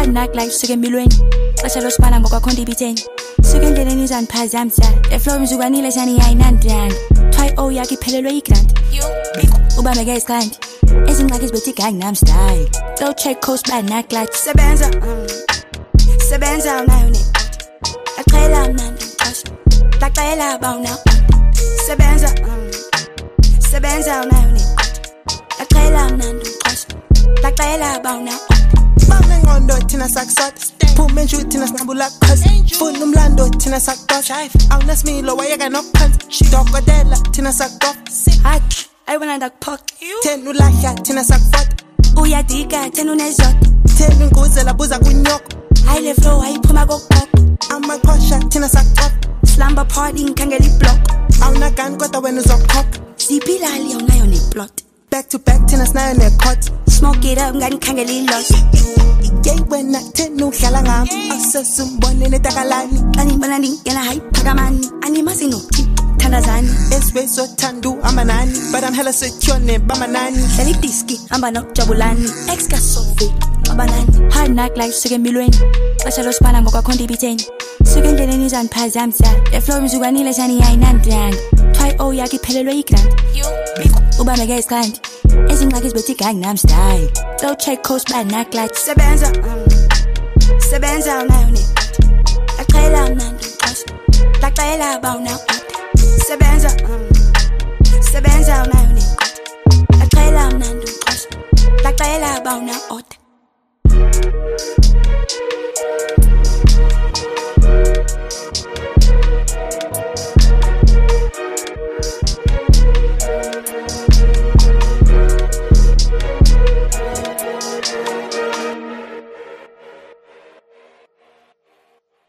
hard knock life suke emilweni xesha losibala ngokwakho ndibitheni suke endleleni izandiphazamisa le flow mzukanile shani ayinandland try yakhe iphelelwe yigrant ubambeke isikhandi ezingxaki zibethi gang nam style go check coast bad knock like sebenza unayo ne aqhela mnandi xasha laqhela bawuna sebenza unayo ne aqhela mnandi xasha laqhela bawuna Bangengondo thina sakusot phuma enju thina sinabula cause funa umlando thina sakudosha awunasimilo wayeka nokuphansi dokotela thina sakudof hathi ayibona ndakuphoka thena ulahla thina sakufota uyadika thena unezot thena inguzela buza kunyoko hayi le flow ayiphuma kokoko amaqhosha thina sakuxoxa slumber party ngikhangela iblock awunagani kodwa wena uzokhokha siphilali awunayo neplot back to back thina sinayo necourt smoke it up nganikhangela iloss yey wena thena udlala ngami awusesumbone netakalani anibona ndingena hayi phakamani animasi nokuthi thandazani esibesothandu amanani but I'm hella secure nebamanani hleli diski hamba nokujabulani ex kasofi abanani hard knock life suke emilweni xesha losibala ngokwakho ndibitheni suke endleleni izandiphazamisa le flow mzukanile shani ayinandland try yakhe iphelelwe yigrant ubambeke isikhandi ezingxaki zibethi gang nam style go check coast bad knock like sebenza unayo ne aqhela mnandi xasha laqhela bawuna sebenza unayo ne aqhela mnandi xasha laqhela bawuna order